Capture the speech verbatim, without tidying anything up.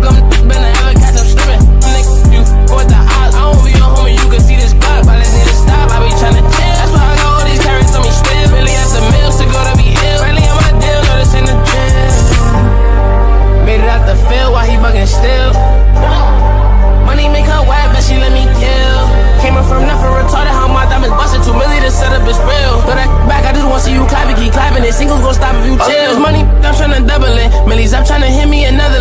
them better ever catch them slipping. Nigga, you with the odds. I don't be your homie, you can see this block. But let's need to stop, I be tryna chill. That's why I got all these carrots on me spin. Really have some meals to go to be ill. Really on my deal, no this ain't the drill. Made it out the field while he bugging still. Money make her wet, but she let me kill. Came up from nothing, retarded how my diamonds busted. Two million to set up is real. Throw that back, I just wanna see you clapping, keep clapping it. Singles gon' stop if you chill. All this money, I'm tryna double it. Millies, I'm tryna hit me another.